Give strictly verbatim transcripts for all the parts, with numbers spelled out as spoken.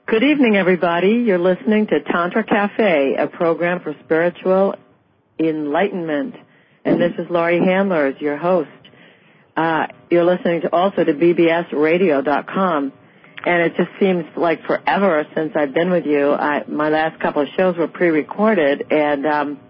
Good evening, everybody. You're listening to Tantra Cafe, a program for spiritual enlightenment. And this is Laurie Handlers, your host. Uh, you're listening to also to B B S radio dot com. And it just seems like forever since I've been with you. I, my last couple of shows were pre-recorded, and um,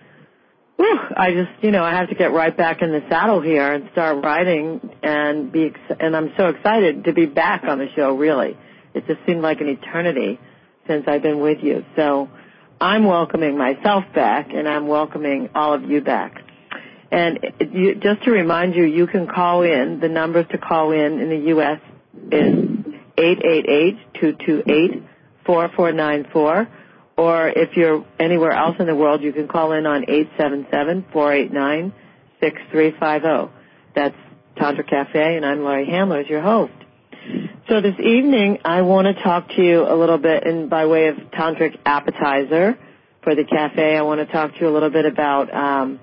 whew, I just, you know, I have to get right back in the saddle here and start writing, and be, and I'm so excited to be back on the show, really. It just seemed like an eternity since I've been with you. So I'm welcoming myself back, and I'm welcoming all of you back. And it, you, just to remind you, you can call in. The numbers to call in in the U S is eight eight eight, two two eight, four four nine four. Or if you're anywhere else in the world, you can call in on eight seven seven, four eight nine, six three five zero. That's Tantra Cafe, and I'm Laurie Handlers, your host. So this evening, I want to talk to you a little bit in by way of tantric appetizer for the cafe. I want to talk to you a little bit about um,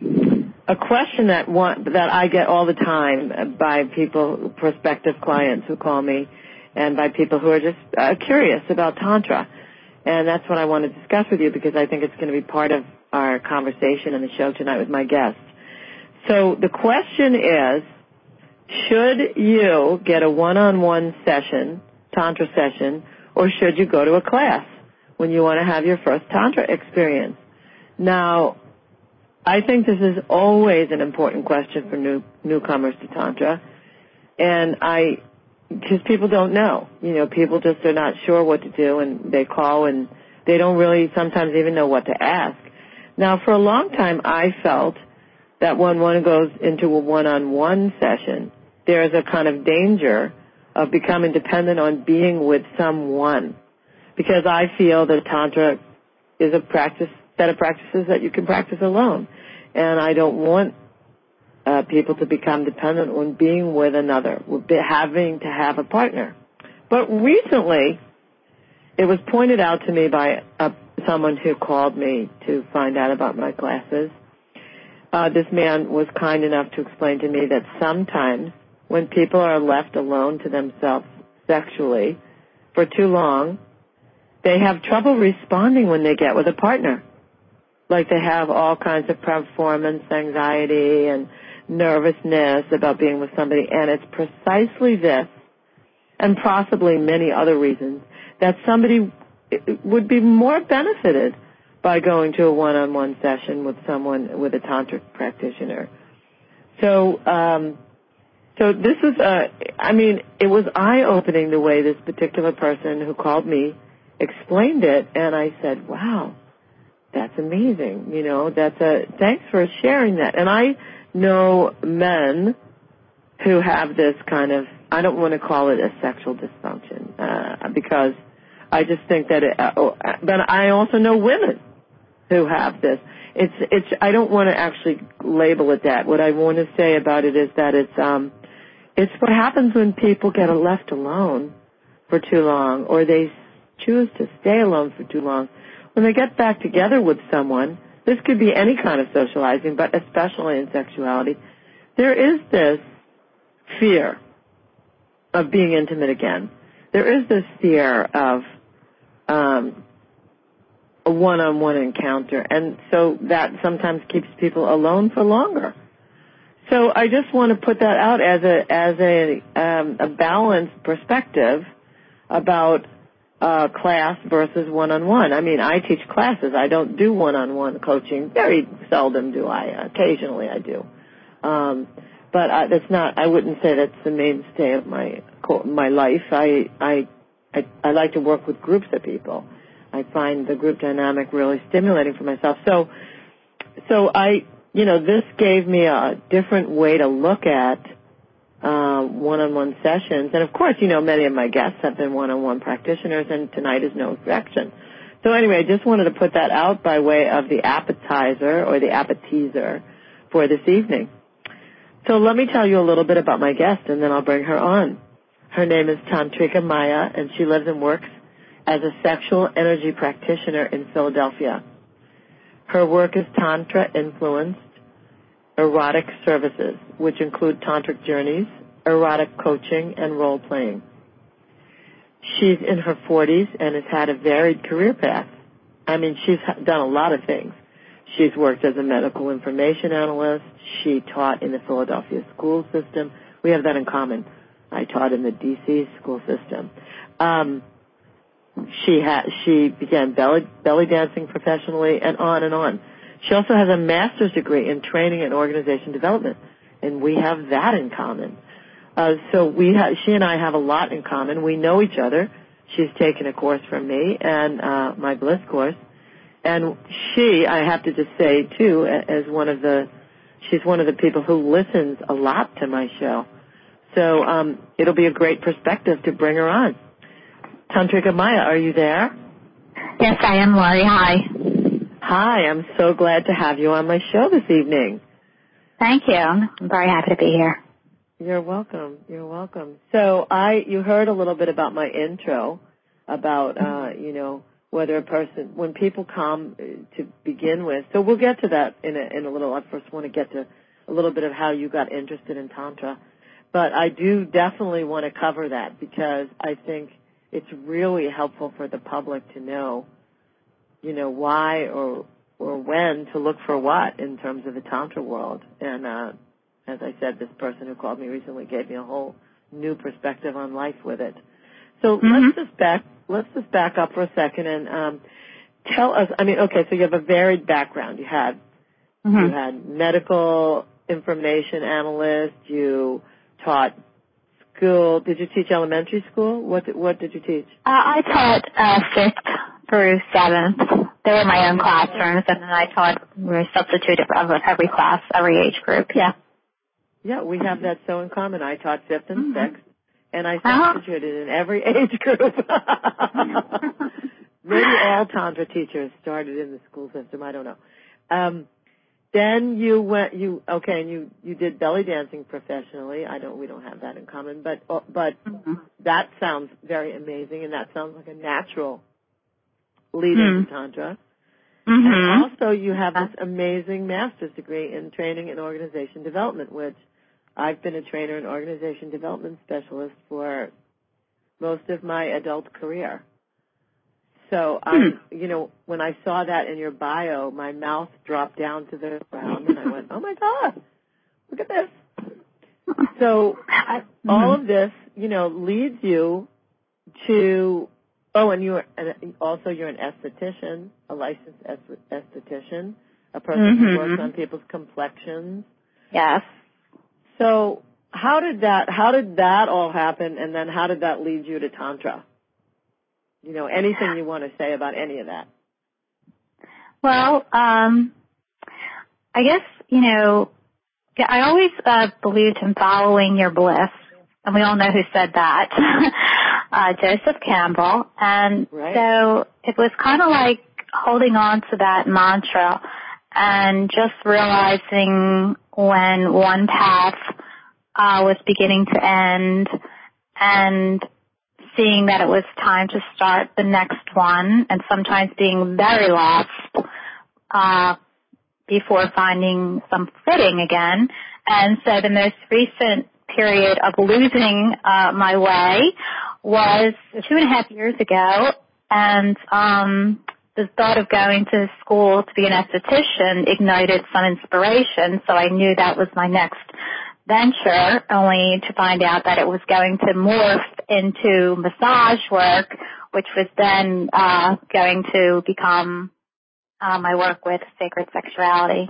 a question that one, that I get all the time by people, prospective clients who call me, and by people who are just uh, curious about Tantra. And that's what I want to discuss with you, because I think it's going to be part of our conversation in the show tonight with my guest. So the question is, should you get a one-on-one session, Tantra session, or should you go to a class when you want to have your first Tantra experience? Now, I think this is always an important question for new newcomers to Tantra, and I, because people don't know. You know, people just are not sure what to do, and they call, and they don't really sometimes even know what to ask. Now, for a long time, I felt that when one goes into a one-on-one session, there is a kind of danger of becoming dependent on being with someone, because I feel that Tantra is a practice, set of practices that you can practice alone, and I don't want uh, people to become dependent on being with another, with having to have a partner. But recently, it was pointed out to me by uh, someone who called me to find out about my classes. Uh, this man was kind enough to explain to me that sometimes when people are left alone to themselves sexually for too long, they have trouble responding when they get with a partner. Like they have all kinds of performance anxiety and nervousness about being with somebody, and it's precisely this, and possibly many other reasons, that somebody would be more benefited by going to a one-on-one session with someone, with a tantric practitioner. So, um, So this is, a, I mean, it was eye-opening the way this particular person who called me explained it, and I said, wow, that's amazing, you know, that's a, thanks for sharing that. And I know men who have this kind of, I don't want to call it a sexual dysfunction, uh, because I just think that it, uh, oh, but I also know women who have this. It's, it's, I don't want to actually label it that. What I want to say about it is that it's, um, it's what happens when people get left alone for too long, or they choose to stay alone for too long. When they get back together with someone, this could be any kind of socializing, but especially in sexuality, there is this fear of being intimate again. There is this fear of um, a one-on-one encounter, and so that sometimes keeps people alone for longer. So I just want to put that out as a as a um, a balanced perspective about uh, class versus one-on-one. I mean, I teach classes. I don't do one-on-one coaching. Very seldom do I. Occasionally I do, um, but I, that's not. I wouldn't say that's the mainstay of my my life. I I I, I like to work with groups of people. I find the group dynamic really stimulating for myself. So so I. You know, this gave me a different way to look at uh, one-on-one sessions. And, of course, you know, many of my guests have been one-on-one practitioners, and tonight is no exception. So, anyway, I just wanted to put that out by way of the appetizer or the appetizer for this evening. So let me tell you a little bit about my guest, and then I'll bring her on. Her name is Tantrika Maya, and she lives and works as a sexual energy practitioner in Philadelphia. Her work is Tantra-influenced erotic services, which include tantric journeys, erotic coaching, and role-playing. she's in her forties and has had a varied career path. I mean, she's done a lot of things. She's worked as a medical information analyst. She taught in the Philadelphia school system. We have that in common. I taught in the D C school system. Um, she ha- she began belly, belly dancing professionally, and on and on. She also has a master's degree in training and organization development, and we have that in common. Uh, so we ha- she and I have a lot in common. We know each other. She's taken a course from me, and uh, my Bliss course. And she, I have to just say, too, as one of the, she's one of the people who listens a lot to my show. So um, it'll be a great perspective to bring her on. Tantrika Maya, are you there? Yes, I am, Laurie. Hi. Hi, I'm so glad to have you on my show this evening. Thank you. I'm very happy to be here. You're welcome. You're welcome. So I, you heard a little bit about my intro about, uh, you know, whether a person, when people come to begin with. So we'll get to that in a, in a little. I first want to get to a little bit of how you got interested in Tantra. But I do definitely want to cover that because I think it's really helpful for the public to know, you know, why or or when to look for what in terms of the Tantra world. And uh, as I said, this person who called me recently gave me a whole new perspective on life with it. So mm-hmm. let's just back let's just back up for a second and um, tell us. I mean, okay, so you have a varied background. You had mm-hmm. you had medical information analyst. You taught school. Did you teach elementary school? What did, what did you teach? Uh, I taught uh, fifth through seventh. They were my own classrooms, and then I taught we substituted for every class, every age group. Yeah. Yeah, we have that so in common. I taught fifth and mm-hmm. sixth, and I substituted uh-huh. in every age group. Maybe all Tantra teachers started in the school system. I don't know. Um, Then you went, you, okay, and you, you did belly dancing professionally. I don't, we don't have that in common, but, but mm-hmm. that sounds very amazing, and that sounds like a natural lead mm-hmm. into Tantra. Mm-hmm. And also you have this amazing master's degree in training and organization development, which I've been a trainer and organization development specialist for most of my adult career. So, I, you know, when I saw that in your bio, my mouth dropped down to the ground, and I went, oh, my God, look at this. So all of this, you know, leads you to, oh, and you're also you're an esthetician, a licensed esthetician, a person mm-hmm. who works on people's complexions. Yes. So how did that, how did that all happen, and then how did that lead you to Tantra? You know, anything you want to say about any of that? Well, um, I guess, you know, I always uh, believed in following your bliss, and we all know who said that, uh, Joseph Campbell. And right. so it was kind of like holding on to that mantra and just realizing when one path uh, was beginning to end and seeing that it was time to start the next one, and sometimes being very lost uh, before finding some footing again. And so the most recent period of losing uh, my way was two and a half years ago, and um, the thought of going to school to be an esthetician ignited some inspiration, so I knew that was my next venture, only to find out that it was going to morph into massage work, which was then uh, going to become uh, my work with sacred sexuality.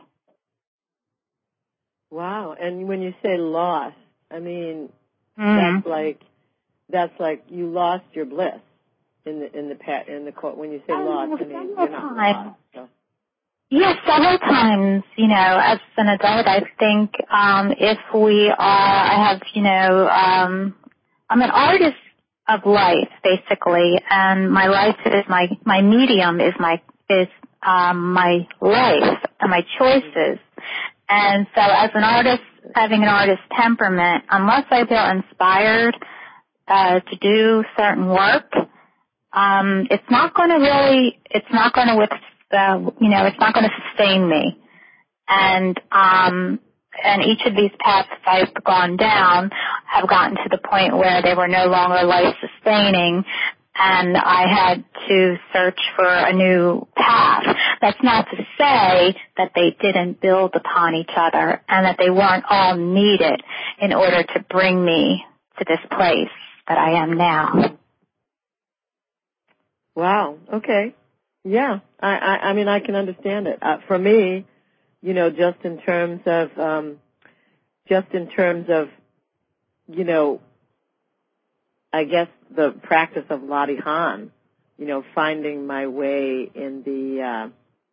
Wow! And when you say lost, I mean mm. that's like that's like you lost your bliss in the in the pa- in the court. When you say um, lost, I mean you're not lost. So. Yes, several times, you know, as an adult, I think um, if we are, I have, you know, um, I'm an artist of life, basically, and my life is my, my medium is my, is um, my life and my choices. And so as an artist, having an artist temperament, unless I feel inspired uh, to do certain work, um, it's not going to really, it's not going to withstand. Uh, you know, it's not going to sustain me. And um, and each of these paths I've gone down have gotten to the point where they were no longer life sustaining, and I had to search for a new path. That's not to say that they didn't build upon each other and that they weren't all needed in order to bring me to this place that I am now. Wow. Okay. Yeah. I, I, I mean, I can understand it. Uh, for me, you know, just in terms of, um, just in terms of, you know, I guess the practice of Latihan, you know, finding my way in the uh,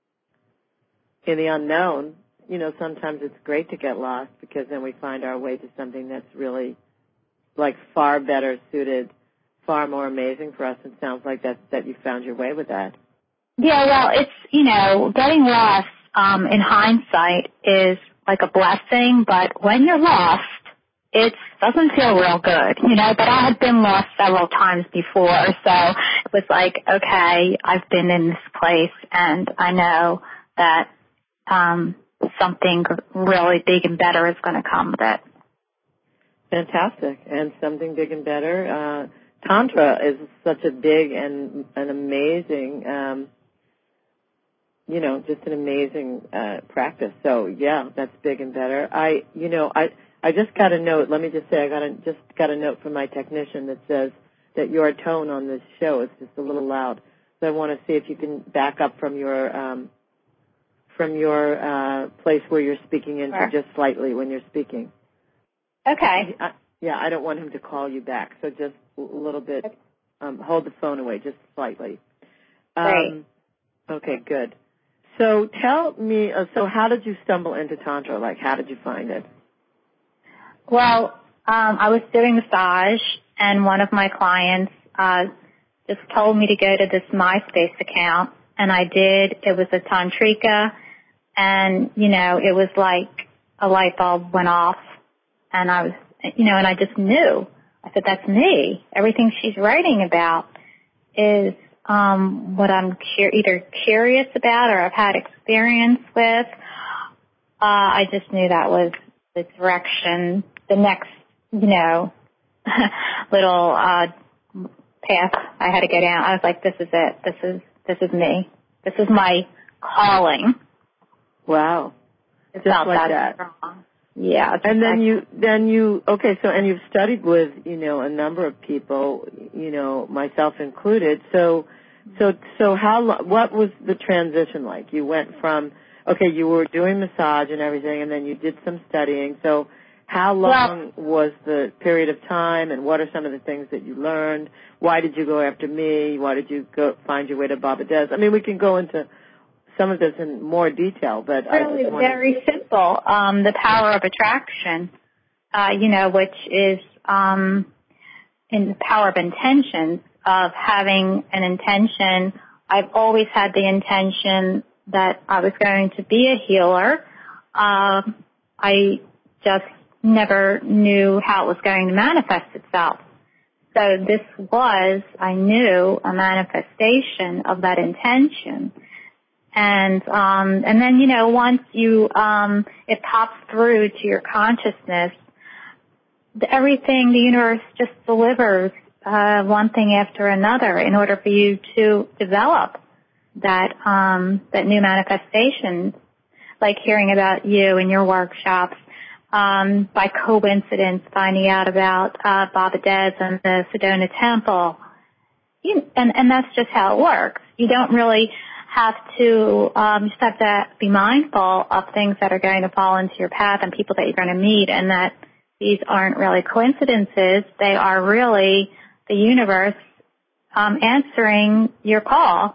in the unknown. You know, sometimes it's great to get lost because then we find our way to something that's really like far better suited, far more amazing for us. It sounds like that that you found your way with that. Yeah, well, it's, you know, getting lost um, in hindsight is like a blessing, but when you're lost, it doesn't feel real good, you know, but I had been lost several times before, so it was like, okay, I've been in this place, and I know that um, something really big and better is going to come with it. Fantastic, and something big and better. Uh, Tantra is such a big and an amazing, um, you know, just an amazing uh, practice. So, yeah, that's big and better. I, you know, I... I just got a note. Let me just say, I got a, just got a note from my technician that says that your tone on this show is just a little loud. So I want to see if you can back up from your um, from your uh, place where you're speaking into Sure. just slightly when you're speaking. Okay. I, yeah, I don't want him to call you back. So just a little bit. Um, hold the phone away just slightly. Um, Great. Okay, good. So tell me. Uh, so how did you stumble into Tantra? Like, how did you find it? Well, um, I was doing massage, and one of my clients uh, just told me to go to this MySpace account, and I did. It was a tantrika, and, you know, it was like a light bulb went off, and I was, you know, and I just knew. I said, that's me. Everything she's writing about is um, what I'm cur- either curious about or I've had experience with. Uh, I just knew that was the direction, the next, you know, little uh, path I had to go down. I was like, this is it. This is this is me. This is my calling. Wow. It Just felt like that that. strong. Yeah. And then like, you, then you, okay, so, and you've studied with, you know, a number of people, you know, myself included. So, so, so how, lo- what was the transition like? You went from, okay, you were doing massage and everything, and then you did some studying. So how long well, was the period of time, and what are some of the things that you learned? Why did you go after me? Why did you go find your way to Baba Des? I mean, we can go into some of this in more detail, but really I just wanted... very simple. Um, the power of attraction, uh, you know, which is um, in the power of intentions, of having an intention. I've always had the intention that I was going to be a healer. Uh, I just never knew how it was going to manifest itself. So this was, I knew, a manifestation of that intention. And um, and then, you know, once you um, it pops through to your consciousness, the, everything, the universe just delivers uh, one thing after another in order for you to develop that um, that new manifestation, like hearing about you and your workshops, um, by coincidence finding out about uh, Baba Des and the Sedona Temple. You, and, and that's just how it works. You don't really have to, um, you just have to be mindful of things that are going to fall into your path and people that you're going to meet, and that these aren't really coincidences. They are really the universe um, answering your call.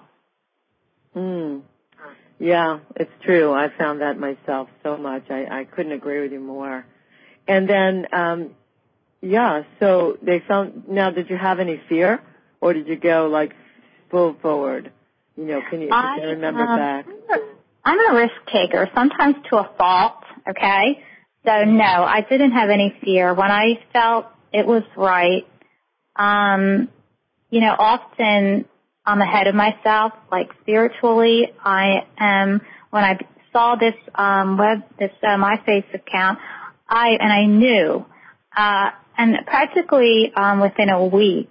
Mm. Yeah, it's true. I found that myself so much. I, I couldn't agree with you more. And then, um, yeah, so they found, now did you have any fear, or did you go like full forward? You know, can you, I, can you remember um, back? I'm a risk taker, sometimes to a fault, okay? So no, I didn't have any fear. When I felt it was right, um, you know, often I'm ahead of myself, like spiritually. I am, when I saw this um, web, this uh, MySpace account, I, and I knew, uh, and practically um, within a week,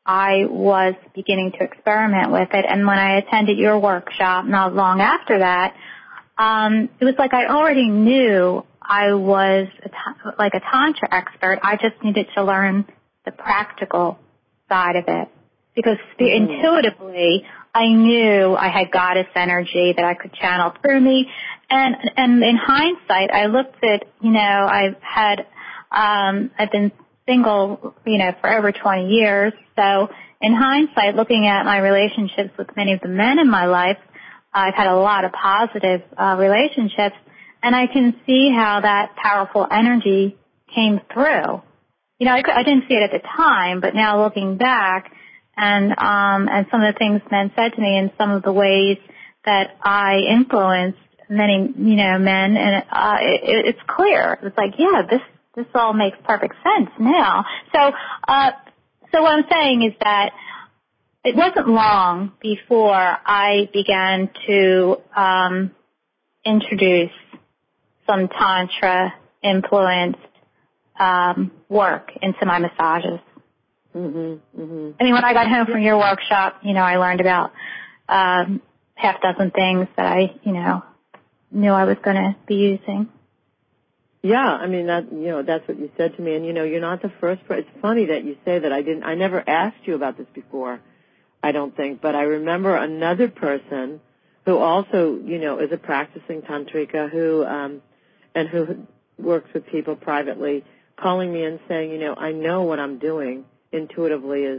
I was beginning to experiment with it. And when I attended your workshop not long after that, um, it was like I already knew I was a ta- like a Tantra expert. I just needed to learn the practical side of it. Because mm-hmm. intuitively, I knew I had goddess energy that I could channel through me. And and in hindsight, I looked at, you know, I've had, um, I've been single, you know, for over twenty years. So in hindsight, looking at my relationships with many of the men in my life, I've had a lot of positive uh, relationships. And I can see how that powerful energy came through. You know, I, I didn't see it at the time, but now looking back, and um, and some of the things men said to me, and some of the ways that I influenced many, you know, men, and uh, it, it's clear. It's like, yeah, this this all makes perfect sense now. So, uh, so what I'm saying is that it wasn't long before I began to um, introduce some Tantra influenced um, work into my massages. Mm-hmm, mm-hmm. I mean, when I got home from your workshop, you know, I learned about um, half dozen things that I, you know, knew I was going to be using. Yeah, I mean, that, you know, that's what you said to me. And, you know, you're not the first person. It's funny that you say that. I didn't, I never asked you about this before, I don't think. But I remember another person who also, you know, is a practicing tantrika who, um, and who works with people privately, calling me and saying, you know, I know what I'm doing intuitively is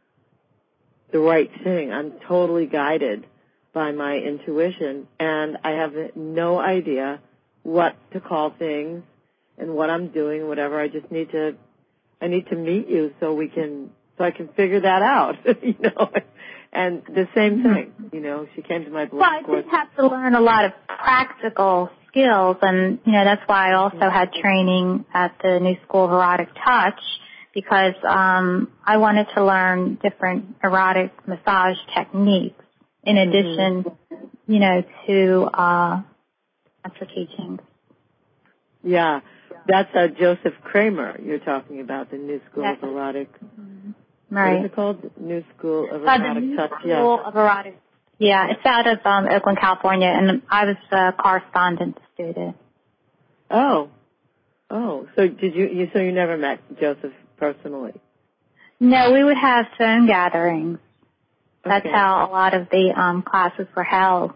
the right thing. I'm totally guided by my intuition, and I have no idea what to call things and what I'm doing, whatever. I just need to, I need to meet you so we can, so I can figure that out, you know. And the same thing, you know, she came to my blog Well, I course. did have to learn a lot of practical skills, and, you know, that's why I also had training at the New School of Erotic Touch, because um, I wanted to learn different erotic massage techniques in addition, mm-hmm. you know, to uh, Tantra teachings. Yeah, that's uh, Joseph Kramer you're talking about, the New School yes. of Erotic. Mm-hmm. Right. What is it called? New School of uh, Erotic the New Touch. School Yeah. of Erotic. Yeah, it's out of um, Oakland, California, and I was a correspondence student. Oh, oh. So did you? You so you never met Joseph personally? No, we would have phone gatherings. That's okay. how a lot of the um, classes were held.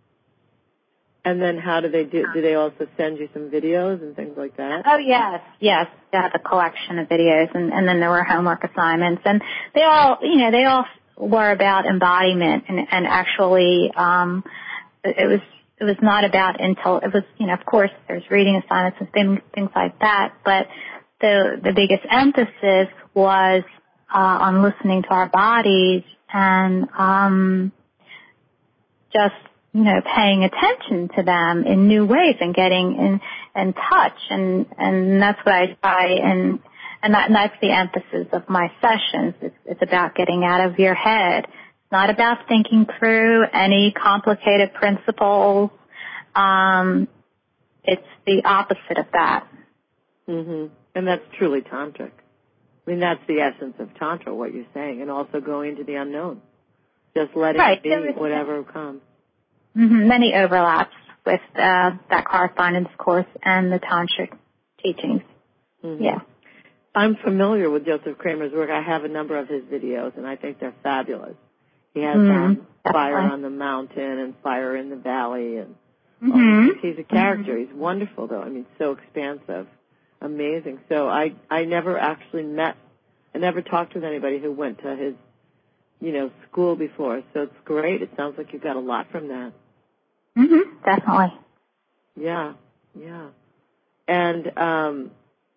And then how do they do? Do they also send you some videos and things like that? Oh, yes, yes. They had a collection of videos, and, and then there were homework assignments. And they all, you know, they all were about embodiment, and, and actually um, it was it was not about intel. It was, you know, of course, there's reading assignments and things, things like that, but the the biggest emphasis was uh, on listening to our bodies and um, just, you know, paying attention to them in new ways and getting in, in touch. And, and that's what I try, and, and, that, and that's the emphasis of my sessions. It's, it's about getting out of your head. It's not about thinking through any complicated principles. Um, it's the opposite of that. Mm-hmm. And that's truly tantric. I mean, that's the essence of Tantra, what you're saying, and also going into the unknown. Just letting right. it be whatever comes. Mm-hmm. Many overlaps with uh, that correspondence course and the Tantric teachings. Mm-hmm. Yeah. I'm familiar with Joseph Kramer's work. I have a number of his videos, and I think they're fabulous. He has mm-hmm. um, Fire on the Mountain and Fire in the Valley. and mm-hmm. He's a character. Mm-hmm. He's wonderful, though. I mean, so expansive. Amazing. So I, I never actually met, I never talked with anybody who went to his, you know, school before. So it's great. It sounds like you got a lot from that. Mm-hmm. Definitely. Yeah, yeah. And, um,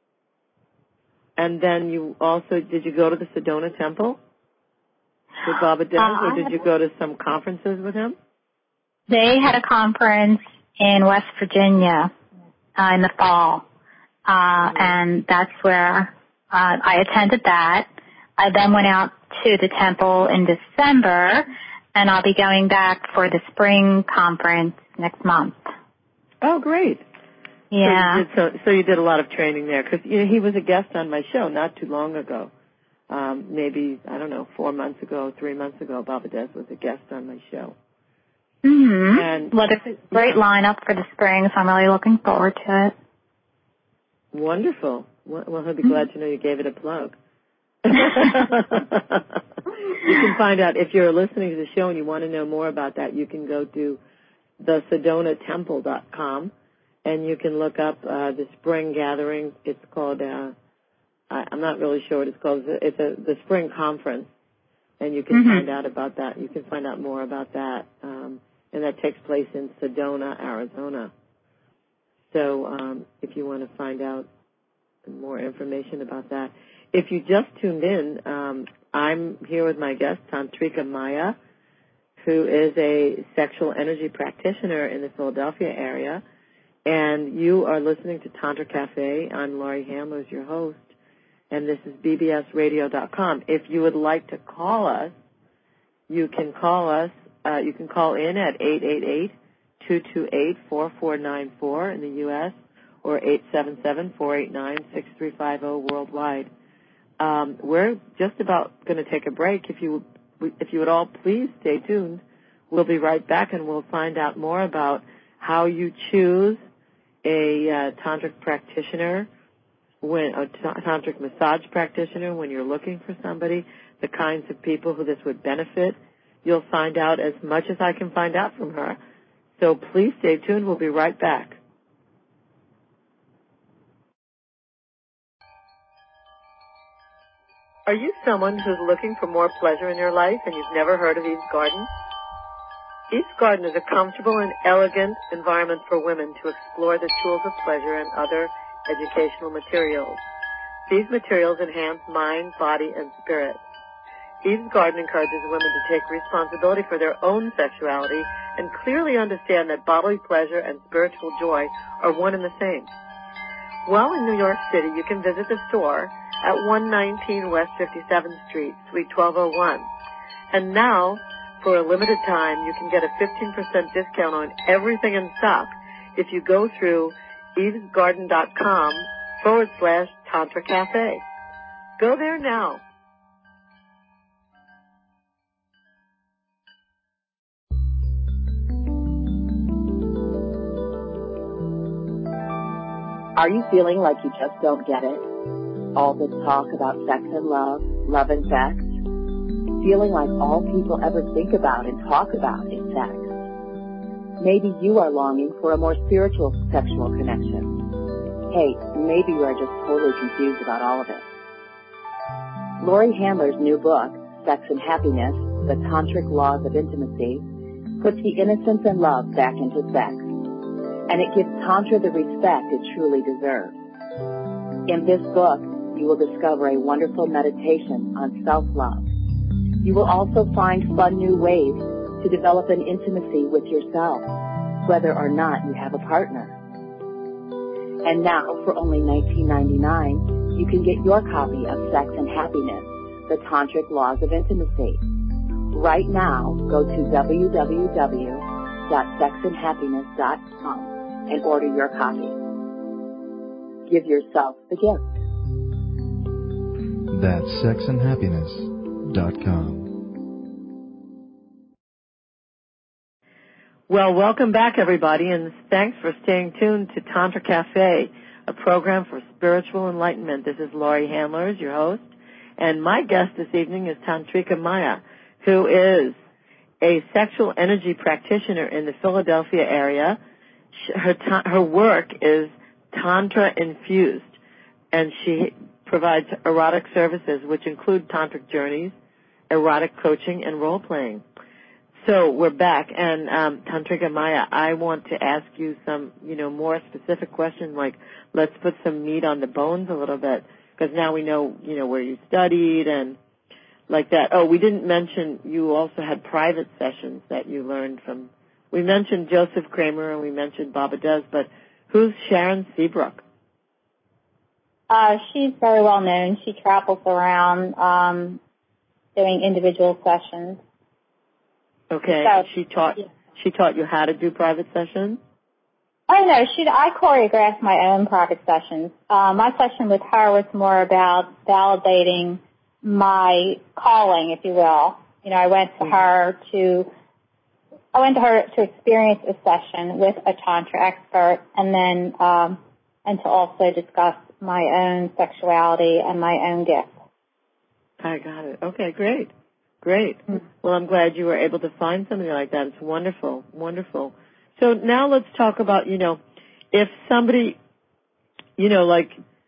and then you also, did you go to the Sedona Temple with Baba does, uh, or did you go to some conferences with him? They had a conference in West Virginia uh, in the fall. Uh, mm-hmm. And that's where uh, I attended that. I then went out to the temple in December, and I'll be going back for the spring conference next month. Oh, great. Yeah. So you did, so, so you did a lot of training there, because you know, he was a guest on my show not too long ago. um, maybe, I don't know, four months ago, three months ago, Baba Des was a guest on my show. Mm-hmm. And, well, there's a great yeah. lineup for the spring, so I'm really looking forward to it. Wonderful. Well, he'll be glad to know you gave it a plug. You can find out, if you're listening to the show and you want to know more about that, you can go to the sedona temple dot com and you can look up uh, the spring gathering. It's called, uh, I, I'm not really sure what it's called. It's a, the spring conference, and you can mm-hmm. find out about that. You can find out more about that, um, and that takes place in Sedona, Arizona. So um, if you want to find out more information about that. If you just tuned in, um, I'm here with my guest, Tantrika Maya, who is a sexual energy practitioner in the Philadelphia area. And you are listening to Tantra Cafe. I'm Laurie Handlers, your host, and this is B B S radio dot com. If you would like to call us, you can call us. Uh, you can call in at eight eight eight, two two eight, four four nine four in the U S or eight seven seven, four eight nine, six three five zero worldwide. Um, we're just about going to take a break. If you if you would all please stay tuned, we'll be right back, and we'll find out more about how you choose a uh, tantric practitioner, when a t- tantric massage practitioner when you're looking for somebody, the kinds of people who this would benefit. You'll find out as much as I can find out from her. So please stay tuned. We'll be right back. Are you someone who's looking for more pleasure in your life and you've never heard of Eve's Garden? Eve's Garden is a comfortable and elegant environment for women to explore the tools of pleasure and other educational materials. These materials enhance mind, body, and spirit. Eve's Garden encourages women to take responsibility for their own sexuality and clearly understand that bodily pleasure and spiritual joy are one and the same. While in New York City, you can visit the store at one nineteen West fifty-seventh Street, Suite twelve oh one. And now, for a limited time, you can get a fifteen percent discount on everything in stock if you go through evesgarden.com forward slash Tantra Cafe. Go there now. Are you feeling like you just don't get it? All this talk about sex and love, love and sex? Feeling like all people ever think about and talk about is sex? Maybe you are longing for a more spiritual sexual connection. Hey, maybe you are just totally confused about all of it. Laurie Handler's new book, Sex and Happiness, The Tantric Laws of Intimacy, puts the innocence and love back into sex, and it gives Tantra the respect it truly deserves. In this book, you will discover a wonderful meditation on self-love. You will also find fun new ways to develop an intimacy with yourself, whether or not you have a partner. And now, for only nineteen ninety-nine, you can get your copy of Sex and Happiness, The Tantric Laws of Intimacy. Right now, go to w w w dot sex and happiness dot com and order your copy. Give yourself the gift. That's sex and happiness dot com. Well, welcome back, everybody, and thanks for staying tuned to Tantra Cafe, a program for spiritual enlightenment. This is Laurie Handlers, your host, and my guest this evening is Tantrika Maya, who is a sexual energy practitioner in the Philadelphia area. Her, ta- her work is Tantra infused, and she provides erotic services, which include tantric journeys, erotic coaching, and role-playing. So we're back, and um, Tantrika Maya, I want to ask you some, you know, more specific questions, like let's put some meat on the bones a little bit, because now we know, you know, where you studied and like that. Oh, we didn't mention you also had private sessions that you learned from. We mentioned Joseph Kramer and we mentioned Baba Des, but who's Sharon Seabrook? Uh, she's very well known. She travels around um, doing individual sessions. Okay, so, she taught yeah. she taught you how to do private sessions? Oh, no, she, I choreographed my own private sessions. Uh, my session with her was more about validating my calling, if you will. You know, I went to mm-hmm. her to, I went to her to experience a session with a Tantra expert, and then, um, and to also discuss my own sexuality and my own gifts. I got it. Okay, great. Great. Mm-hmm. Well, I'm glad you were able to find something like that. It's wonderful, wonderful. So now let's talk about, you know, if somebody, you know, like,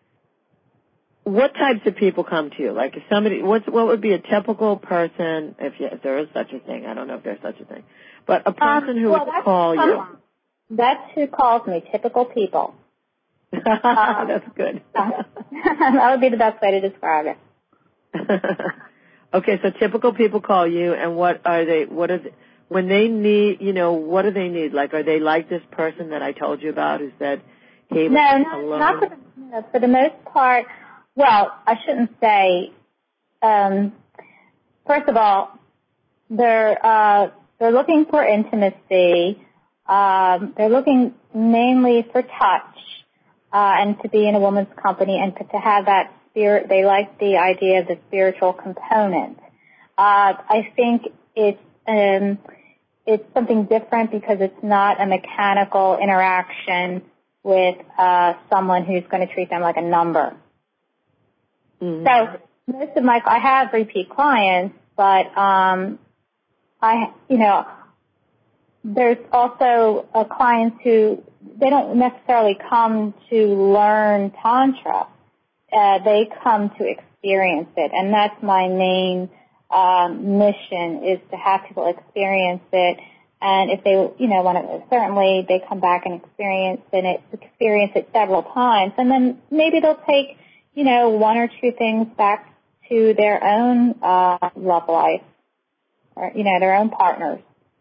what types of people come to you? Like, if somebody, what's, what would be a typical person, if, you, if there is such a thing? I don't know if there's such a thing. But a person um, who well, would call you. That's who calls me, typical people. um, that's good. That would be the best way to describe it. Okay, so typical people call you, and what are they, what is it, when they need, you know, what do they need? Like, are they like this person that I told you about who said, hey, no, not, alone? not for the, no, for the most part. Well, I shouldn't say, um, first of all, they're, uh, they're looking for intimacy. Um, they're looking mainly for touch, uh, and to be in a woman's company and to, to have that spirit. They like the idea of the spiritual component. Uh, I think it's, um, it's something different because it's not a mechanical interaction with, uh, someone who's going to treat them like a number. Mm-hmm. So most of my, I have repeat clients, but, um, I, you know, there's also uh, clients who, they don't necessarily come to learn Tantra. Uh, they come to experience it, and that's my main um, mission, is to have people experience it. And if they, you know, want to, certainly they come back and experience it, experience it several times, and then maybe they'll take, you know, one or two things back to their own uh, love life, or, you know, their own partners.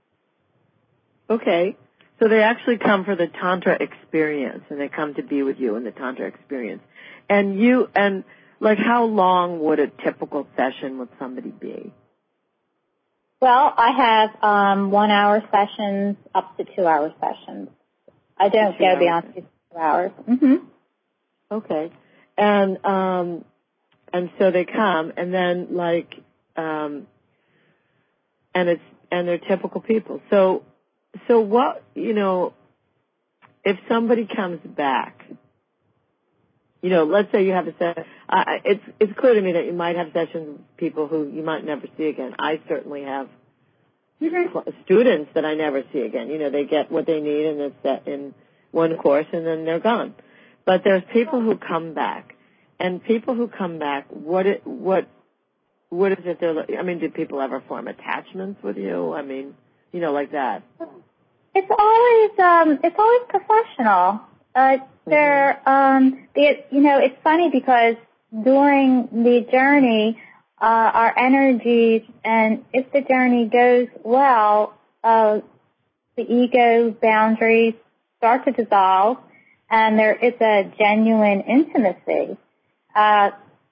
Okay. So they actually come for the Tantra experience, and they come to be with you in the Tantra experience. And you, and like, how long would a typical session with somebody be? Well, I have um, one-hour sessions up to two-hour sessions. I don't go beyond two hours. Mm-hmm. Okay. And um, and so they come, and then like, um, and it's and they're typical people. So so what, you know, if somebody comes back, you know, let's say you have a session. Uh, it's it's clear to me that you might have sessions with people who you might never see again. I certainly have mm-hmm. students that I never see again. You know, they get what they need and it's set in one course, and then they're gone. But there's people who come back, and people who come back, what it, what what is it they're? I mean, do people ever form attachments with you? I mean, you know, like that. It's always um, it's always professional. Uh, they're, um, it, you know, it's funny because during the journey, uh, our energies, and if the journey goes well, uh, the ego boundaries start to dissolve, and there is a genuine intimacy. Uh,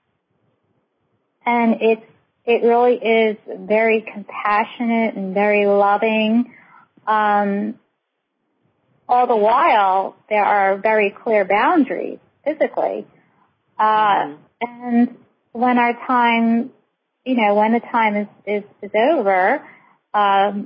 and it's, it really is very compassionate and very loving. Um, All the while, there are very clear boundaries physically. Uh, mm-hmm. And when our time, you know, when the time is, is, is over, um,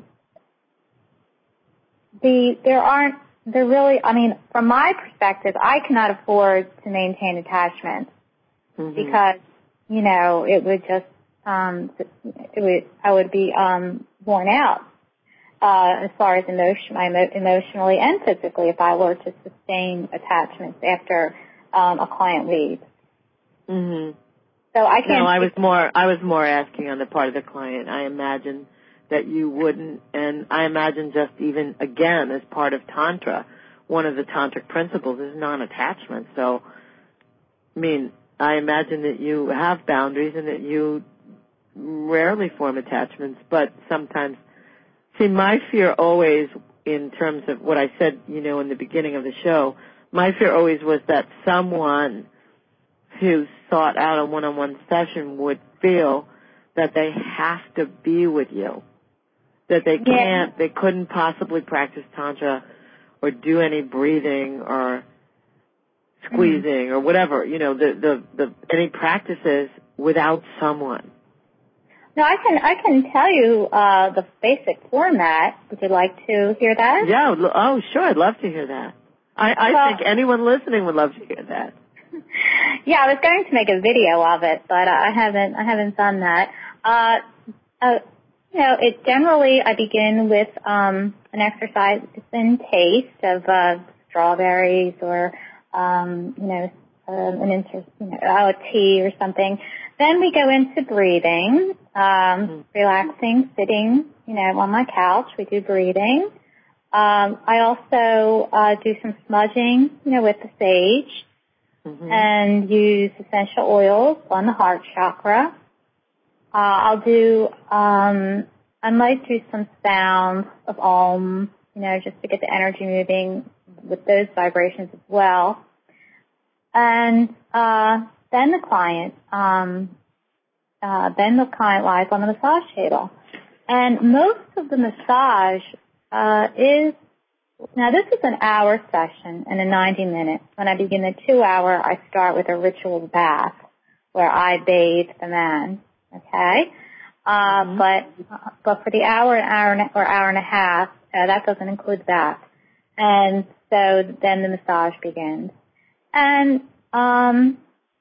the, there aren't, there really, I mean, from my perspective, I cannot afford to maintain attachment mm-hmm. because, you know, it would just, um, it would, I would be, um, worn out. Uh, as far as emotion, emotionally and physically, if I were to sustain attachments after um, a client leaves. Mm-hmm. So I can't. No, I was more. I was more asking on the part of the client. I imagine that you wouldn't, and I imagine just even again as part of Tantra, one of the tantric principles is non-attachment. So, I mean, I imagine that you have boundaries and that you rarely form attachments, but sometimes. See, my fear always, in terms of what I said, you know, in the beginning of the show, my fear always was that someone who sought out a one-on-one session would feel that they have to be with you, that they can't, yeah. they couldn't possibly practice Tantra or do any breathing or squeezing mm-hmm. or whatever, you know, the, the, the, any practices without someone? No, I can I can tell you uh, the basic format. Would you like to hear that? Yeah. Oh, sure. I'd love to hear that. I, I well, think anyone listening would love to hear that. Yeah, I was going to make a video of it, but I haven't. I haven't done that. Uh, uh, you know, it generally I begin with um, an exercise in taste of uh, strawberries or um, you know um, an inter, you know a tea or something. Then we go into breathing, um, mm-hmm. relaxing, sitting, you know, on my couch. We do breathing. Um, I also uh, do some smudging, you know, with the sage, mm-hmm. and use essential oils on the heart chakra. Uh, I'll do, um, I might do some sounds of Om, you know, just to get the energy moving with those vibrations as well. And uh, then the client, um, uh, then the client lies on the massage table, and most of the massage uh, is. Now, this is an hour session and a ninety minute. When I begin the two hour, I start with a ritual bath where I bathe the man. Okay, uh, mm-hmm. but but for the hour, hour and, or hour and a half, uh, that doesn't include that. And so then the massage begins. And um,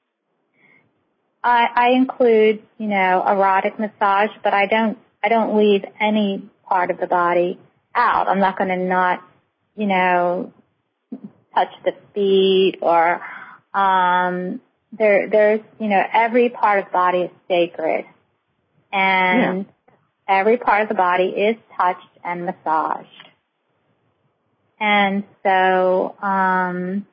I, I include, you know, erotic massage, but I don't, I don't leave any part of the body out. I'm not going to not, you know, touch the feet or, um, there, there's, you know, every part of the body is sacred, and yeah. every part of the body is touched and massaged. And so, um,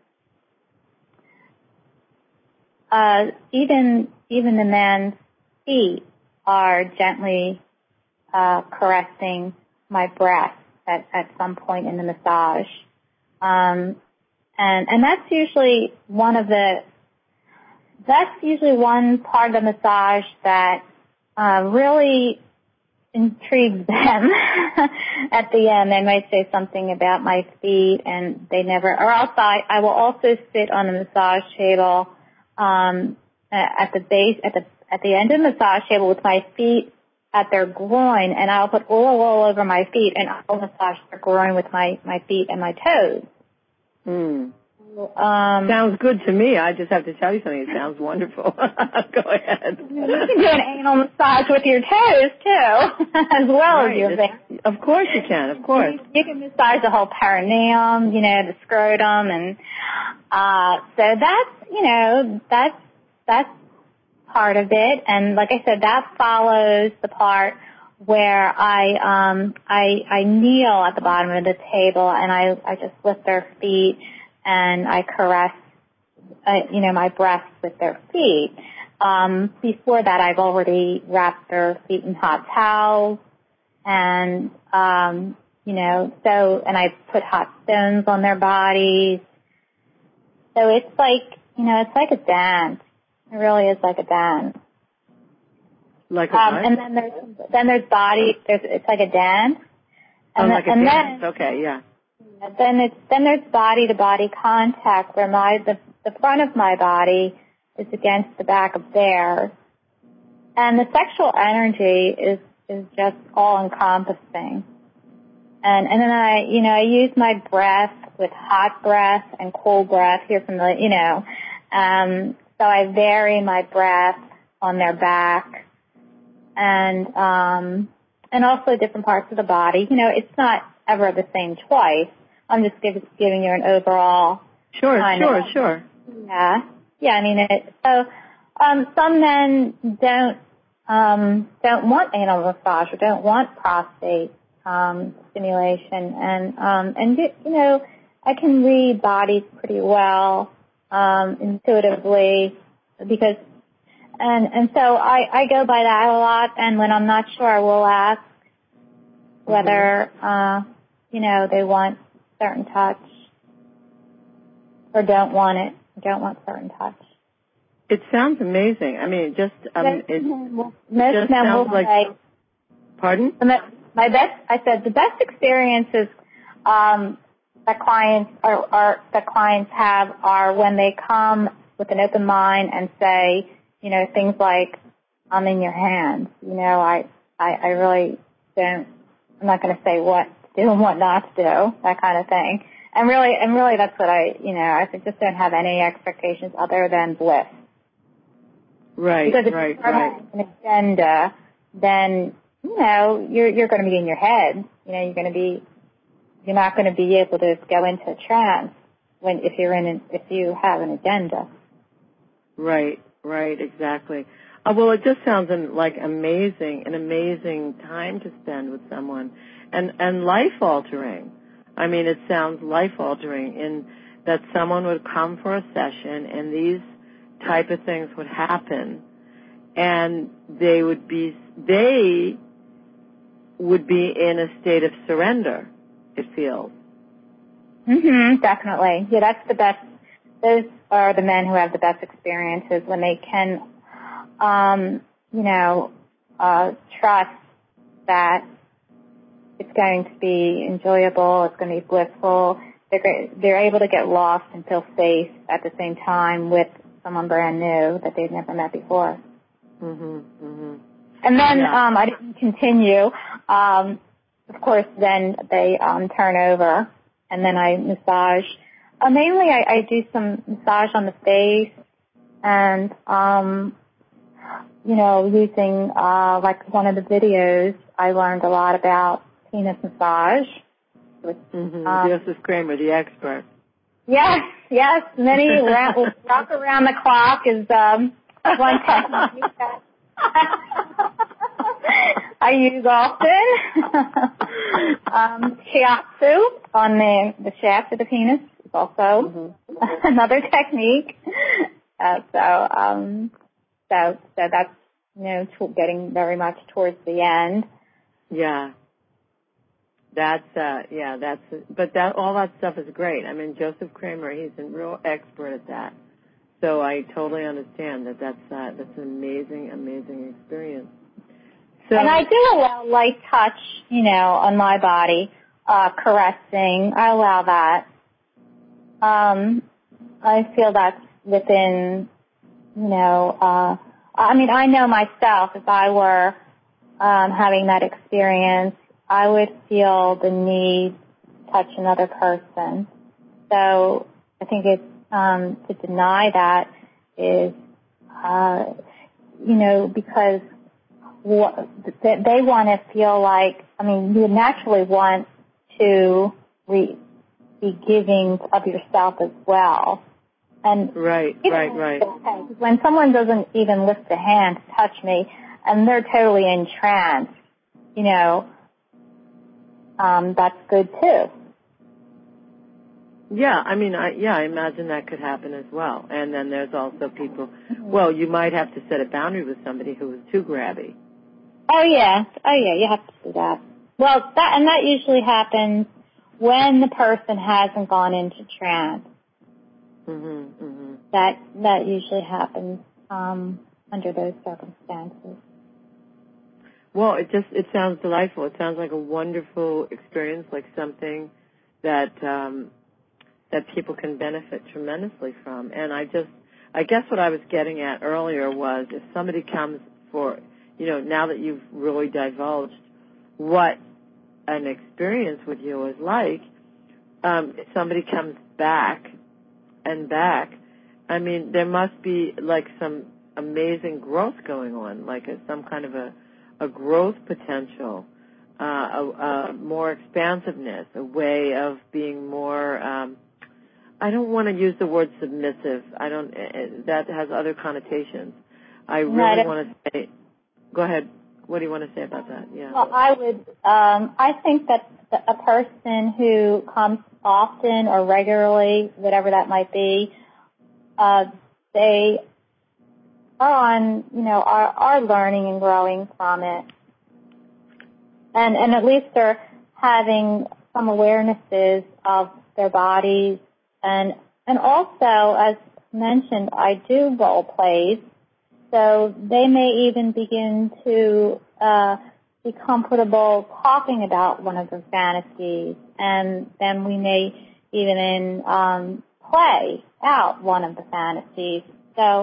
uh, even, even the man's feet are gently, uh, caressing my breast at, at some point in the massage. Um, and, and that's usually one of the, that's usually one part of the massage that, uh, really intrigues them. At the end, they might say something about my feet, and they never, or else I, I will also sit on the massage table, um, at the base, at the, at the end of the massage table with my feet at their groin, and I'll put oil all over my feet, and I'll massage their groin with my, my feet and my toes. Hmm. Um, sounds good to me. I just have to tell you something. It sounds wonderful. Go ahead. You can do an anal massage with your toes, too, as well right. as your veins. Of course you can, of course. You, you can massage the whole perineum, you know, the scrotum, and uh, so that's, you know, that's, that's part of it. And like I said, that follows the part where I um I I kneel at the bottom of the table, and I I just lift their feet and I caress uh, you know my breasts with their feet. Um, before that, I've already wrapped their feet in hot towels, and um, you know so and I put hot stones on their bodies. So it's like you know it's like a dance. It really is like a dance. Like a um, and then there's then there's body. There's it's like a dance. And, oh, then, like a and dance. Then, okay, yeah. Then it's then there's body to body contact where my the the front of my body is against the back of theirs, and the sexual energy is is just all encompassing. And and then I you know I use my breath with hot breath and cold breath here from the you know. Um, So I vary my breath on their back, and um, and also different parts of the body. You know, it's not ever the same twice. I'm just give, giving you an overall. Sure, sure, of, sure. Yeah, yeah. I mean, it, so um, some men don't um, don't want anal massage or don't want prostate um, stimulation, and um, and you know, I can read bodies pretty well. Um, intuitively, because, and, and so I, I go by that a lot, and when I'm not sure, I will ask whether, mm-hmm. uh, you know, they want certain touch or don't want it, don't want certain touch. It sounds amazing. I mean, it just, um, most it most just men sounds will like, say, pardon? My best, I said, the best experiences, um, that clients are, are that clients have are when they come with an open mind and say, you know, things like I'm in your hands. You know, I, I, I really don't, I'm not going to say what to do and what not to do, that kind of thing. And really, and really that's what I, you know, I just don't have any expectations other than bliss. Right, because if right, you start right. having an agenda, then, you know, you're, you're going to be in your head. You know, you're going to be, you're not going to be able to go into a trance when, if you're in, an, if you have an agenda. Right, right, exactly. Uh, well, it just sounds an, like amazing, an amazing time to spend with someone, and and life altering. I mean, it sounds life altering in that someone would come for a session, and these type of things would happen, and they would be they would be in a state of surrender. It feels. Mhm, definitely. Yeah, that's the best. Those are the men who have the best experiences when they can, um, you know, uh, trust that it's going to be enjoyable, it's going to be blissful. They're, they're able to get lost and feel safe at the same time with someone brand new that they've never met before. Mhm, mhm. And then Yeah. um, I didn't continue. Um, of course, then they um, turn over, and then I massage. Uh, mainly, I, I do some massage on the face, and um, you know, using uh, like one of the videos, I learned a lot about penis massage. With, Mm-hmm. um, Joseph Kramer, the expert. Yes, yes. Many round, rock around the clock is um, one technique that I use often. um, shiatsu on the, the shaft of the penis is also mm-hmm. another technique. Uh, so, um, so, so that's, you know, t- getting very much towards the end. Yeah. That's, uh, yeah, that's, but that, all that stuff is great. I mean, Joseph Kramer, he's a real expert at that. So I totally understand that that's, uh, that's an amazing, amazing experience. So, and I do allow light touch, you know, on my body, uh, caressing. I allow that. Um, I feel that's within, you know, uh, I mean, I know myself, if I were um, having that experience, I would feel the need to touch another person. So I think it's, um, to deny that is, uh, you know, because what, they want to feel like, I mean, you naturally want to re, be giving of yourself as well. And right, right, right. When someone doesn't even lift a hand to touch me, and they're totally in trance, you know, um, that's good too. Yeah, I mean, I, yeah, I imagine that could happen as well. And then there's also people, well, you might have to set a boundary with somebody who is too grabby. Oh yeah, oh yeah, you have to do that. Well, that, and that usually happens when the person hasn't gone into trance. Mm-hmm, mm-hmm. That, that usually happens, um, under those circumstances. Well, it just, it sounds delightful. It sounds like a wonderful experience, like something that, um, that people can benefit tremendously from. And I just, I guess what I was getting at earlier was if somebody comes for, you know, now that you've really divulged what an experience with you is like, um, if somebody comes back and back, I mean, there must be like some amazing growth going on, like a, some kind of a, a growth potential, uh, a, a more expansiveness, a way of being more, um, I don't want to use the word submissive. I don't, that has other connotations. I really want to say, go ahead. What do you want to say about that? Yeah. Well, I would, um, I think that a person who comes often or regularly, whatever that might be, uh, they are on, you know, are, are learning and growing from it. And, and at least they're having some awarenesses of their bodies. And, and also, as mentioned, I do role plays. So they may even begin to uh, be comfortable talking about one of their fantasies, and then we may even um, play out one of the fantasies. So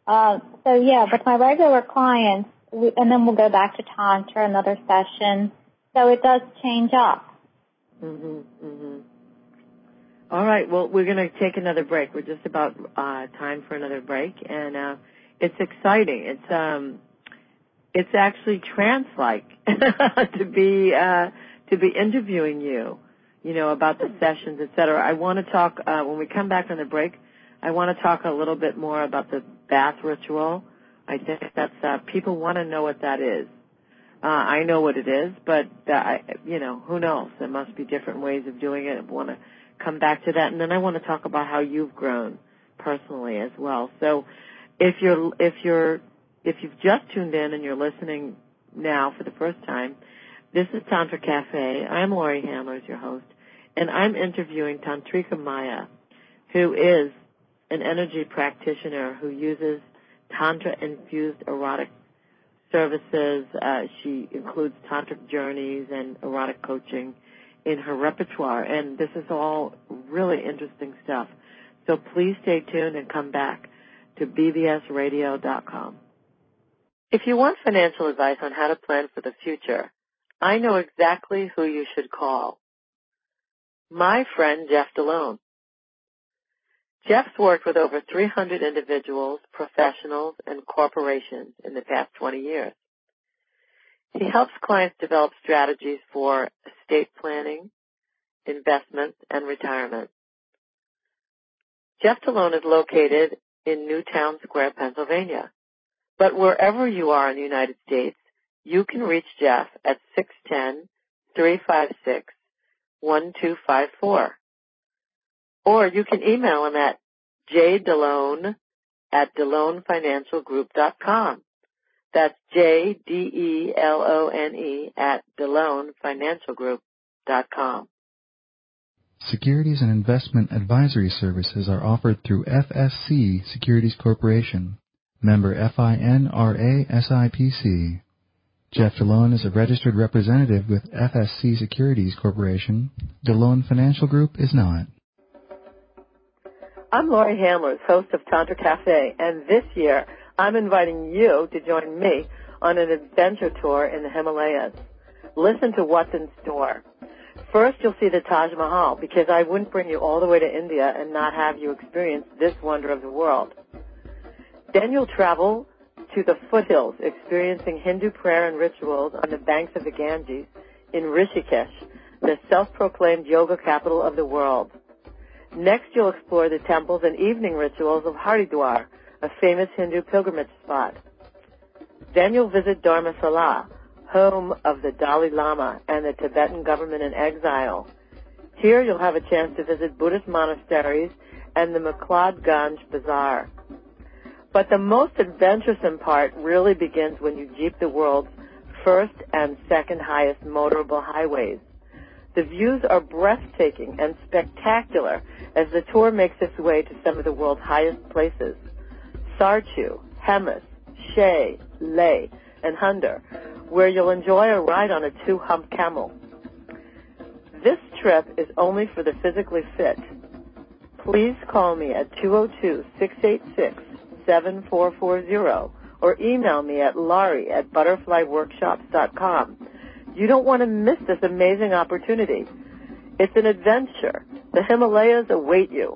Uh, so yeah, with my regular clients, we, and then we'll go back to Tantra, another session. So it does change up. Mhm. Mhm. All right. Well, we're going to take another break. We're just about uh, time for another break, and uh, it's exciting. It's um, it's actually trance-like to be uh, to be interviewing you, you know, about the sessions, et cetera. I want to talk uh, when we come back on the break. I want to talk a little bit more about the bath ritual. I think that's uh, people want to know what that is. Uh, I know what it is, but uh, I, you know, who knows? There must be different ways of doing it. I want to come back to that, and then I want to talk about how you've grown personally as well. So, if you're if you're if you've just tuned in and you're listening now for the first time, this is Tantra Cafe. I'm Laurie Handlers, your host, and I'm interviewing Tantrika Maya, who is an energy practitioner who uses Tantra-infused erotic services. Uh, she includes tantric journeys and erotic coaching in her repertoire, and this is all really interesting stuff. So please stay tuned and come back to b b s radio dot com. If you want financial advice on how to plan for the future, I know exactly who you should call. My friend Jeff DeLone. Jeff's worked with over three hundred individuals, professionals, and corporations in the past twenty years. He helps clients develop strategies for estate planning, investment, and retirement. Jeff DeLone is located in Newtown Square, Pennsylvania. But wherever you are in the United States, you can reach Jeff at six one zero, three five six, one two five four. Or you can email him at jdelone at delone financial group dot com. That's J D E L O N E at delone financial group dot com. Securities and investment advisory services are offered through F S C Securities Corporation, member FINRA S I P C. Jeff DeLone is a registered representative with F S C Securities Corporation. DeLone Financial Group is not. I'm Laurie Handlers, host of Tantra Cafe, and this year I'm inviting you to join me on an adventure tour in the Himalayas. Listen to what's in store. First, you'll see the Taj Mahal, because I wouldn't bring you all the way to India and not have you experience this wonder of the world. Then you'll travel to the foothills, experiencing Hindu prayer and rituals on the banks of the Ganges in Rishikesh, the self-proclaimed yoga capital of the world. Next, you'll explore the temples and evening rituals of Haridwar, a famous Hindu pilgrimage spot. Then you'll visit Dharamsala, home of the Dalai Lama and the Tibetan government in exile. Here you'll have a chance to visit Buddhist monasteries and the Makladganj Bazaar. But the most adventuresome part really begins when you jeep the world's first and second highest motorable highways. The views are breathtaking and spectacular as the tour makes its way to some of the world's highest places: Sarchu, Hemis, Shea, Leh, and Hunder, where you'll enjoy a ride on a two-hump camel. This trip is only for the physically fit. Please call me at two oh two, six eight six, seven four four zero or email me at Laurie at butterfly workshops dot com. You don't want to miss this amazing opportunity. It's an adventure. The Himalayas await you.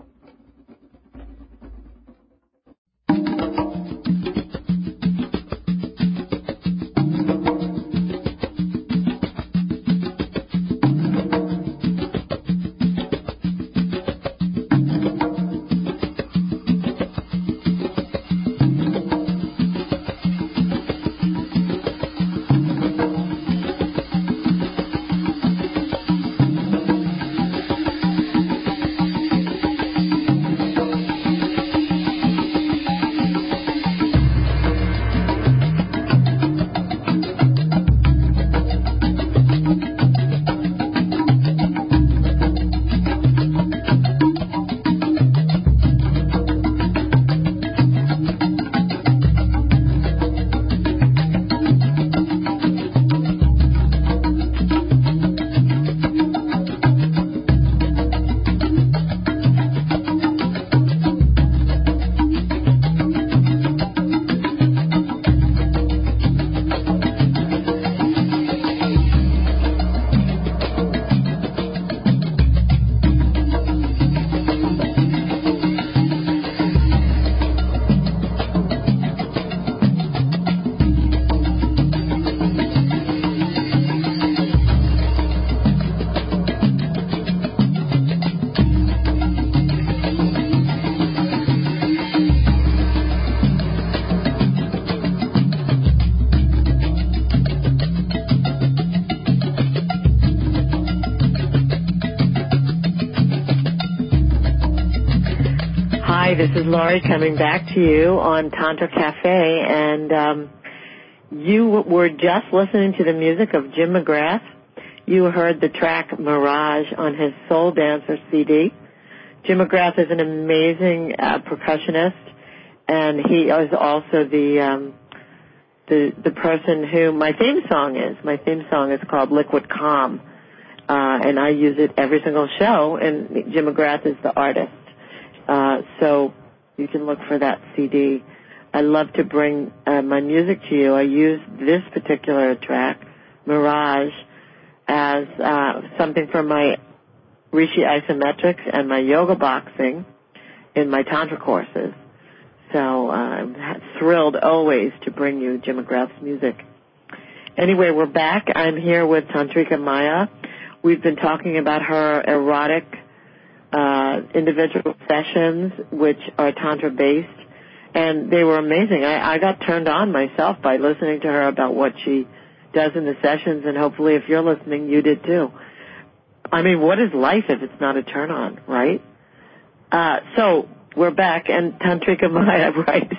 this is Laurie coming back to you on Tantra Cafe, and um, you were just listening to the music of Jim McGrath. You heard the track Mirage on his Soul Dancer C D. Jim McGrath is an amazing uh, percussionist, and he is also the, um, the the person who my theme song is. My theme song is called Liquid Calm, uh, and I use it every single show, and Jim McGrath is the artist. Uh, so you can look for that C D. I love to bring uh, my music to you. I use this particular track, Mirage, as uh, something from my Rishi Isometrics and my yoga boxing in my Tantra courses. So uh, I'm thrilled always to bring you Jim McGrath's music. Anyway, we're back. I'm here with Tantrika Maya. We've been talking about her erotic Uh, individual sessions, which are Tantra-based, and they were amazing. I, I got turned on myself by listening to her about what she does in the sessions, and hopefully if you're listening, you did too. I mean, what is life if it's not a turn-on, right? Uh, so, we're back, and Tantrika Maya, right?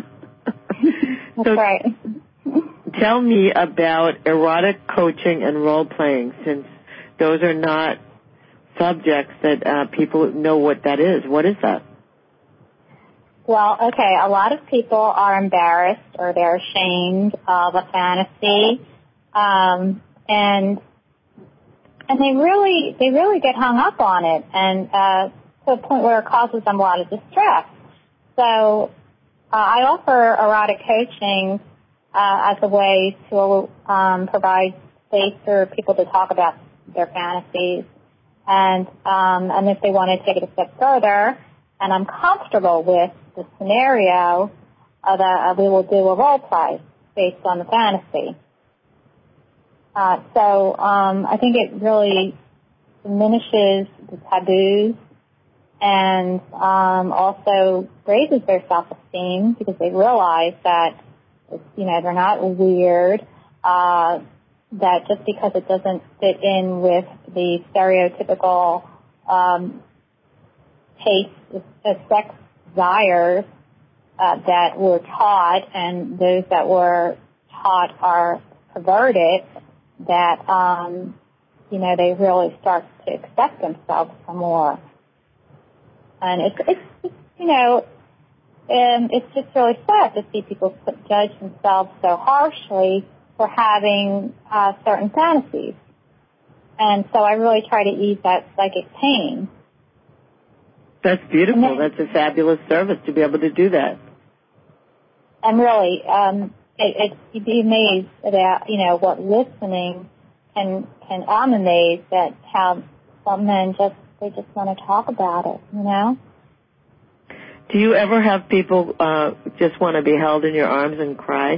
That's so, right. Tell me about erotic coaching and role-playing, since those are not subjects that uh, people know what that is. What is that? Well, okay, a lot of people are embarrassed or they're ashamed of a fantasy, um, and and they really they really get hung up on it, and uh, to a point where it causes them a lot of distress. So uh, I offer erotic coaching uh, as a way to um, provide space for people to talk about their fantasies. And um, and if they want to take it a step further, and I'm comfortable with the scenario, uh, that uh, we will do a role play based on the fantasy. Uh, so um, I think it really diminishes the taboos and um, also raises their self-esteem because they realize that it's, you know, they're not weird. Uh, that just because it doesn't fit in with the stereotypical um, taste, uh, sex desires uh, that we're taught, and those that were taught are perverted, that, um, you know, they really start to accept themselves some more. And it's, it's, it's you know, and it's just really sad to see people judge themselves so harshly for having uh, certain fantasies. And so I really try to ease that psychic pain. That's beautiful. Then, That's a fabulous service to be able to do that. And really, um, it, it, you'd be amazed at, you know, what listening can, can, I'm amazed at how some men just, they just want to talk about it, you know? Do you ever have people uh, just want to be held in your arms and cry?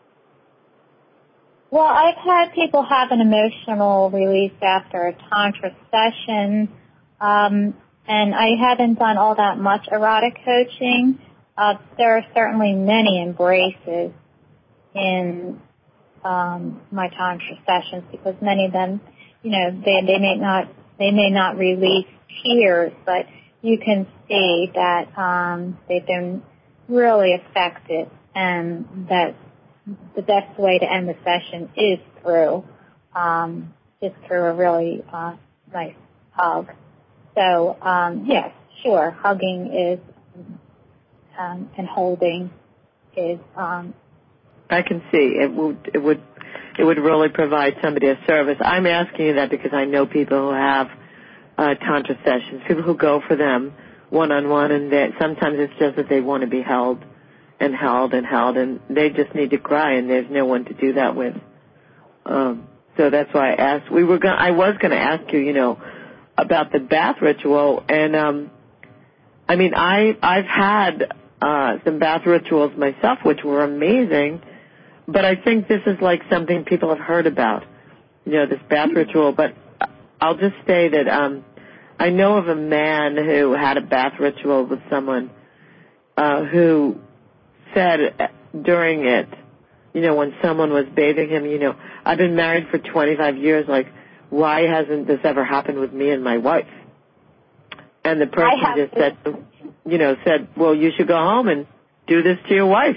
Well, I've had people have an emotional release after a Tantra session, um, and I haven't done all that much erotic coaching. Uh, there are certainly many embraces in um, my Tantra sessions because many of them, you know, they, they may not they may not release tears, but you can see that um, they've been really affected, and that the best way to end the session is through um, is through a really uh, nice hug. So um, yes, sure, hugging is um, and holding is. Um, I can see it would it would it would really provide somebody a service. I'm asking you that because I know people who have uh, Tantra sessions, people who go for them one on one, and that sometimes it's just that they want to be held. and held and held, and they just need to cry, and there's no one to do that with. Um, so that's why I asked. We were going. I was going to ask you, you know, about the bath ritual, and um, I mean, I I've had uh, some bath rituals myself, which were amazing, but I think this is like something people have heard about, you know, this bath ritual. But I'll just say that um, I know of a man who had a bath ritual with someone uh, who said during it, you know, when someone was bathing him, you know, I've been married for twenty-five years, like, why hasn't this ever happened with me and my wife? And the person just said, you know, said, well, you should go home and do this to your wife.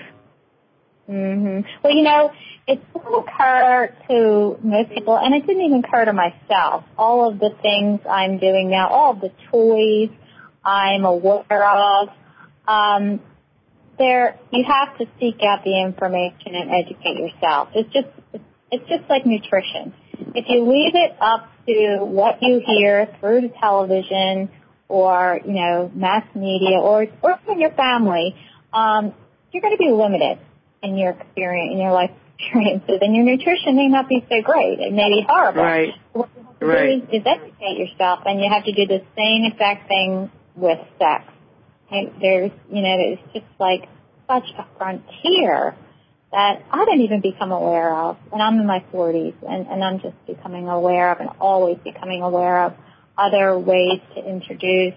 Mm-hmm. Well, you know, it didn't occur to most people, and it didn't even occur to myself. All of the things I'm doing now, all of the toys I'm aware of, um, there you have to seek out the information and educate yourself. It's just it's just like nutrition. If you leave it up to what you hear through the television or, you know, mass media or or from your family, um, you're going to be limited in your experience, in your life experiences, and your nutrition may not be so great. It may be horrible. Right. What you have to right. do is, is educate yourself, and you have to do the same exact thing with sex. And there's, you know, it's just like such a frontier that I didn't even become aware of, and I'm in my forties, and, and I'm just becoming aware of and always becoming aware of other ways to introduce,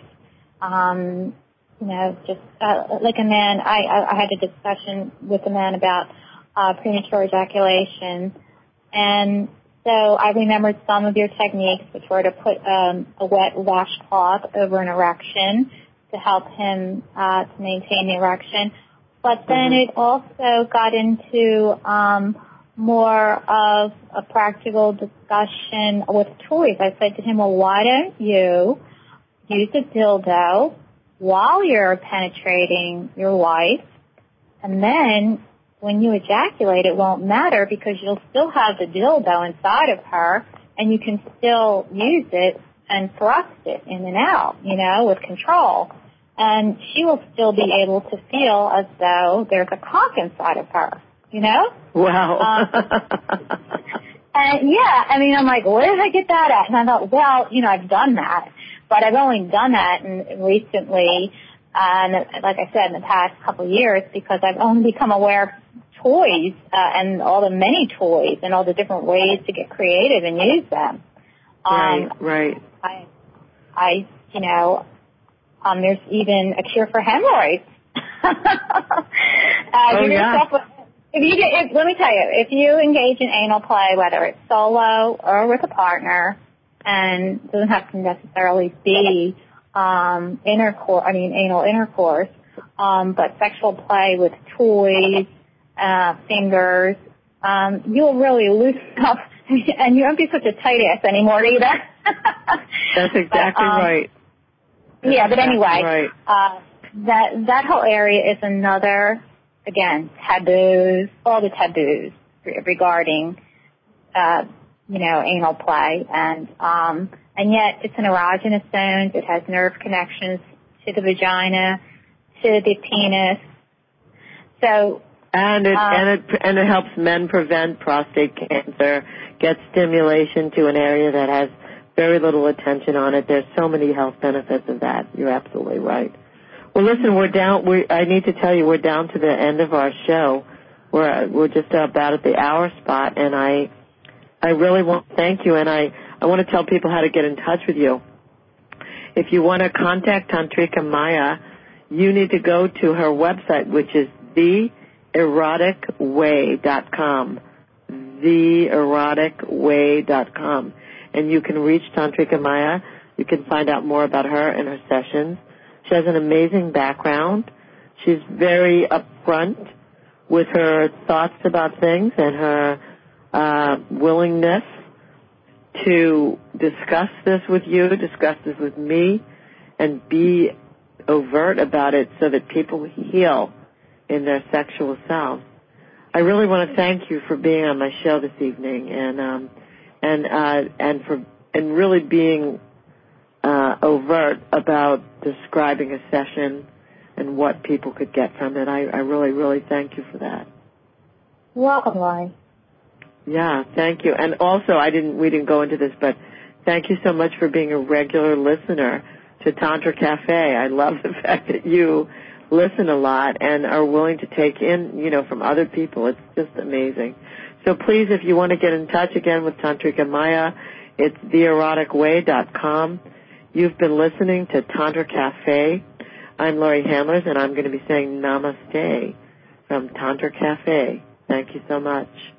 um, you know, just uh, like a man, I, I, I had a discussion with a man about uh, premature ejaculation, and so I remembered some of your techniques, which were to put um, a wet washcloth over an erection to help him uh, to maintain the erection. But then mm-hmm. it also got into um, more of a practical discussion with toys. I said to him, well, why don't you use a dildo while you're penetrating your wife, and then when you ejaculate, it won't matter because you'll still have the dildo inside of her, and you can still use it and thrust it in and out, you know, with control. And she will still be able to feel as though there's a cock inside of her, you know? Wow. um, and, yeah, I mean, I'm like, where did I get that at? And I thought, well, you know, I've done that. But I've only done that in, recently, uh, like I said, in the past couple of years, because I've only become aware of toys uh, and all the many toys and all the different ways to get creative and use them. Right, um, right. I, I, you know, um, there's even a cure for hemorrhoids. uh, oh, yeah. Yourself, if you get, if, let me tell you, if you engage in anal play, whether it's solo or with a partner, and it doesn't have to necessarily be um, intercourse, I mean anal intercourse, um, but sexual play with toys, uh, fingers, um, you'll really loosen up, and you won't be such a tight ass anymore either. That's exactly but, um, right. That's yeah, but exactly anyway, right. uh, that that whole area is another, again, taboos, all the taboos regarding, uh, you know, anal play, and um, and yet it's an erogenous zone. It has nerve connections to the vagina, to the penis. So and it um, and it and it helps men prevent prostate cancer, get stimulation to an area that has very little attention on it. There's so many health benefits of that. You're absolutely right. Well, listen, we're down. We I need to tell you, we're down to the end of our show. We're we're just about at the hour spot, and I. I really want to thank you, and I, I want to tell people how to get in touch with you. If you want to contact Tantrika Maya, you need to go to her website, which is the erotic way dot com, the erotic way dot com. And you can reach Tantrika Maya. You can find out more about her and her sessions. She has an amazing background. She's very upfront with her thoughts about things and her Uh, willingness to discuss this with you, discuss this with me, and be overt about it so that people heal in their sexual selves. I really want to thank you for being on my show this evening, and um, and uh, and for and really being uh, overt about describing a session and what people could get from it. I, I really, really thank you for that. Welcome, Laurie. Yeah, thank you. And also, I didn't, we didn't go into this, but thank you so much for being a regular listener to Tantra Cafe. I love the fact that you listen a lot and are willing to take in, you know, from other people. It's just amazing. So please, if you want to get in touch again with Tantrika Maya, it's the erotic way dot com. You've been listening to Tantra Cafe. I'm Laurie Handlers, and I'm going to be saying namaste from Tantra Cafe. Thank you so much.